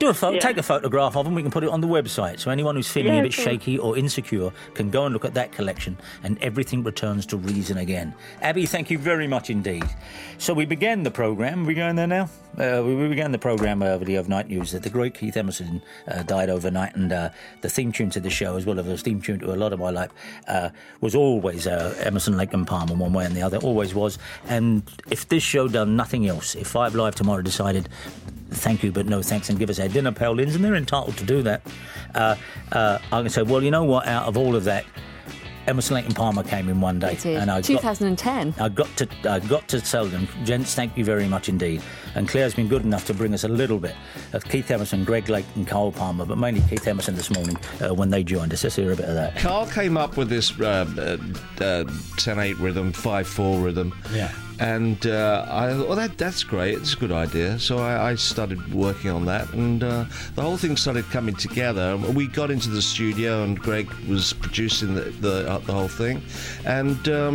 Take a photograph of them. We can put it on the website. So anyone who's feeling a bit shaky or insecure can go and look at that collection, and everything returns to reason again. Abby, thank you very much indeed. So we began the programme. Are we going there now? We began the programme with the overnight news that the great Keith Emerson died overnight, and the theme tune to the show, as well as the theme tune to a lot of my life, was always Emerson, Lake and Palmer, one way and the other. Always was. And if this show done nothing else, if 5 Live tomorrow decided thank you but no thanks and give us our dinner pailings, and they're entitled to do that, I can say, well, you know what, out of all of that, Emerson, Lake and Palmer came in one day. It did. And 2010. I got to tell them, gents, thank you very much indeed. And Claire's been good enough to bring us a little bit of Keith Emerson, Greg Lake and Carl Palmer, but mainly Keith Emerson this morning when they joined us. Let's hear a bit of that. Carl came up with this 10/8 rhythm, 5/4 rhythm. Yeah. And I thought, well, that's great. It's a good idea. So I started working on that, and the whole thing started coming together. We got into the studio, and Greg was producing the whole thing. And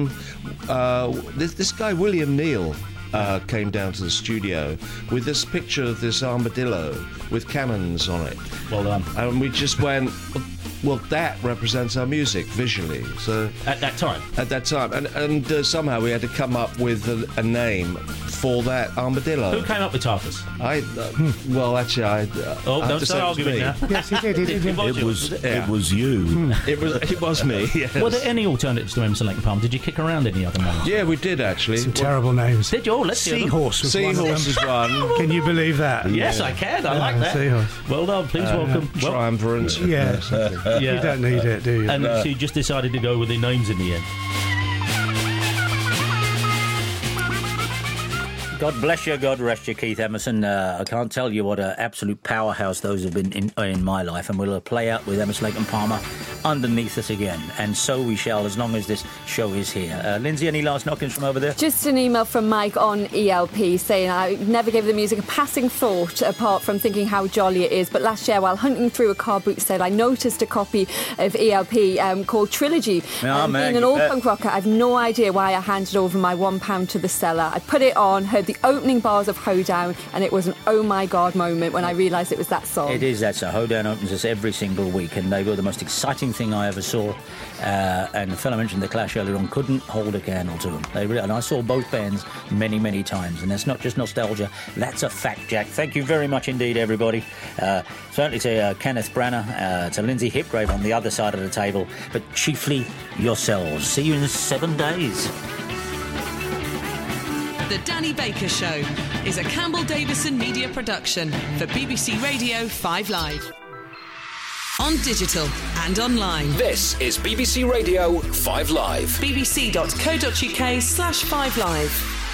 this guy, William Neal, came down to the studio with this picture of this armadillo with cannons on it. Well done. And we just went, well, that represents our music visually. So at that time, and somehow we had to come up with a name for that armadillo. Who came up with Tarkus? Don't start arguing now. Yes, he did. It was you. It was me. Yes. Were there any alternatives to Emerson, Lake and Palmer? Did you kick around any other names? Yeah, we did actually. Some terrible names. Did you? Oh, let's hear them. Seahorse was one. Can you believe that? Yes, I can. I like that. Seahorse. Well done. Please welcome. Triumvirate. Yes. You don't need it, do you? And so you just decided to go with the names in the end. God bless you, God rest you, Keith Emerson. I can't tell you what an absolute powerhouse those have been in my life, and we'll play out with Emerson, Lake and Palmer underneath us again, and so we shall as long as this show is here. Lindsay, any last knockings from over there? Just an email from Mike on ELP saying, I never gave the music a passing thought apart from thinking how jolly it is, but last year while hunting through a car boot set, I noticed a copy of ELP called Trilogy. Being an old punk rocker, I've no idea why I handed over my £1 to the seller. I put it on, heard the opening bars of Hoedown, and it was an oh my god moment when I realised it was that song. It is that song. Hoedown opens us every single week, and they were the most exciting thing I ever saw. And the fellow mentioned the Clash earlier on, couldn't hold a candle to them. And I saw both bands many, many times, and that's not just nostalgia, that's a fact, Jack. Thank you very much indeed, everybody. Certainly to Kenneth Branagh, to Lindsay Hipgrave on the other side of the table, but chiefly yourselves. See you in 7 days. The Danny Baker Show is a Campbell Davison media production for BBC Radio 5 Live. On digital and online. This is BBC Radio 5 Live. bbc.co.uk/5 Live.